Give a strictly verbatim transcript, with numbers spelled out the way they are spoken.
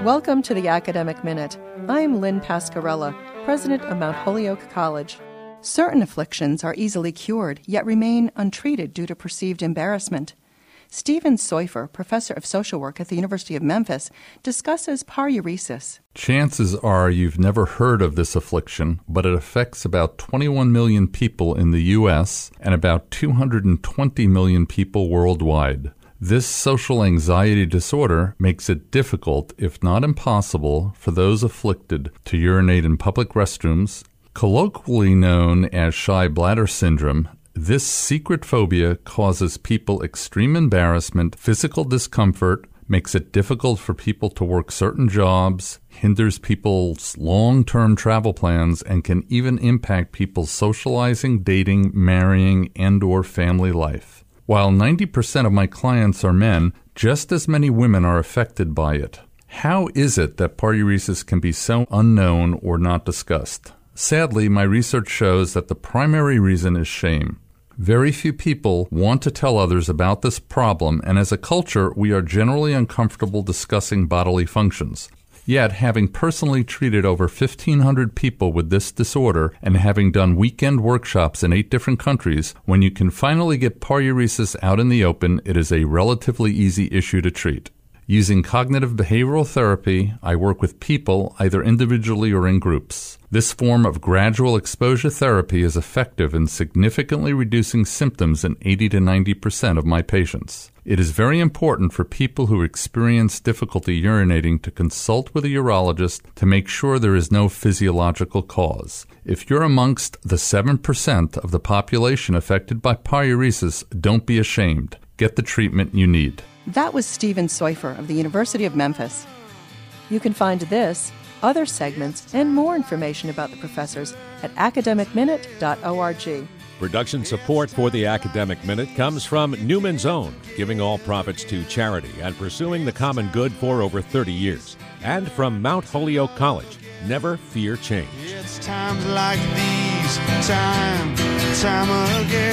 Welcome to the Academic Minute. I'm Lynn Pascarella, president of Mount Holyoke College. Certain afflictions are easily cured, yet remain untreated due to perceived embarrassment. Stephen Soifer, professor of social work at the University of Memphis, discusses paruresis. Chances are you've never heard of this affliction, but it affects about twenty-one million people in the U S and about two hundred twenty million people worldwide. This social anxiety disorder makes it difficult, if not impossible, for those afflicted to urinate in public restrooms. Colloquially known as shy bladder syndrome, this secret phobia causes people extreme embarrassment, physical discomfort, makes it difficult for people to work certain jobs, hinders people's long-term travel plans, and can even impact people's socializing, dating, marrying, and/or family life. While ninety percent of my clients are men, just as many women are affected by it. How is it that paruresis can be so unknown or not discussed? Sadly, my research shows that the primary reason is shame. Very few people want to tell others about this problem, and as a culture, we are generally uncomfortable discussing bodily functions. Yet, having personally treated over fifteen hundred people with this disorder and having done weekend workshops in eight different countries, when you can finally get paruresis out in the open, it is a relatively easy issue to treat. Using cognitive behavioral therapy, I work with people, either individually or in groups. This form of gradual exposure therapy is effective in significantly reducing symptoms in eighty to ninety percent of my patients. It is very important for people who experience difficulty urinating to consult with a urologist to make sure there is no physiological cause. If you're amongst the seven percent of the population affected by paruresis, don't be ashamed. Get the treatment you need. That was Stephen Soifer of the University of Memphis. You can find this, other segments, and more information about the professors at academic minute dot org. Production support for the Academic Minute comes from Newman's Own, giving all profits to charity and pursuing the common good for over thirty years. And from Mount Holyoke College, never fear change. It's times like these, time, time again.